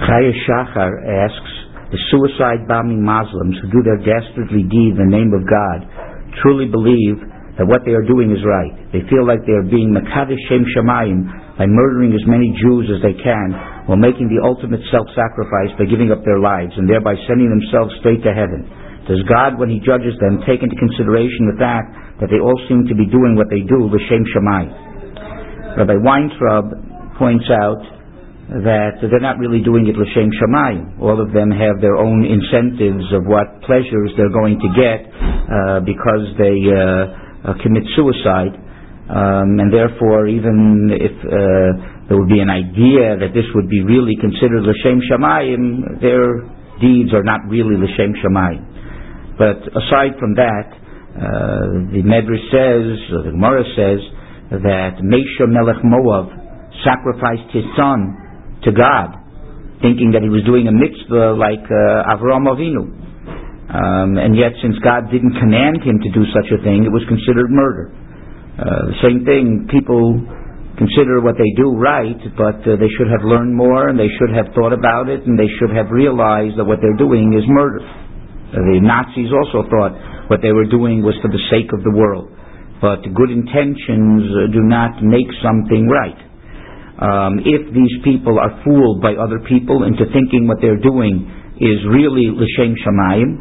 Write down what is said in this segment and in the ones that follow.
Chaya Shachar asks, the suicide-bombing Muslims who do their dastardly deed in the name of God truly believe that what they are doing is right. They feel like they are being Mekadesh Shem Shamayim by murdering as many Jews as they can while making the ultimate self-sacrifice by giving up their lives and thereby sending themselves straight to heaven. Does God, when He judges them, take into consideration the fact that they all seem to be doing what they do, l'shem shamayim? Rabbi Weintraub points out that they're not really doing it l'shem shamayim. All of them have their own incentives of what pleasures they're going to get because they commit suicide, and therefore even if there would be an idea that this would be really considered l'shem shamayim, their deeds are not really l'shem shamayim. But aside from that, the Medrash says, or the Gemara says, that Mesha Melech Moav sacrificed his son to God, thinking that he was doing a mitzvah like Avraham Avinu. And yet, since God didn't command him to do such a thing, it was considered murder. The same thing, people consider what they do right, but they should have learned more, and they should have thought about it, and they should have realized that what they're doing is murder. The Nazis also thought what they were doing was for the sake of the world. But good intentions do not make something right. If these people are fooled by other people into thinking what they're doing is really l'shem shamayim,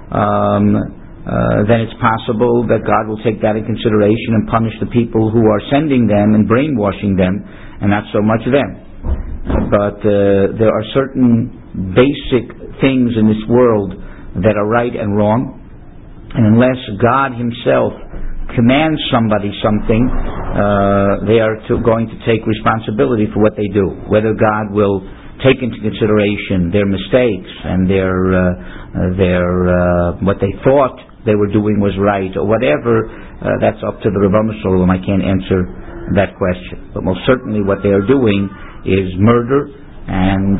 then it's possible that God will take that in consideration and punish the people who are sending them and brainwashing them, and not so much them. But there are certain basic things in this world that are right and wrong, and unless God Himself commands somebody something, they are going to take responsibility for what they do. Whether God will take into consideration their mistakes and their what they thought they were doing was right or whatever, that's up to the Rebbeinu Shalom. I can't answer that question. But most certainly what they are doing is murder, and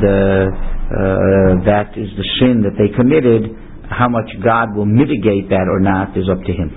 that is the sin that they committed. How much God will mitigate that or not is up to Him.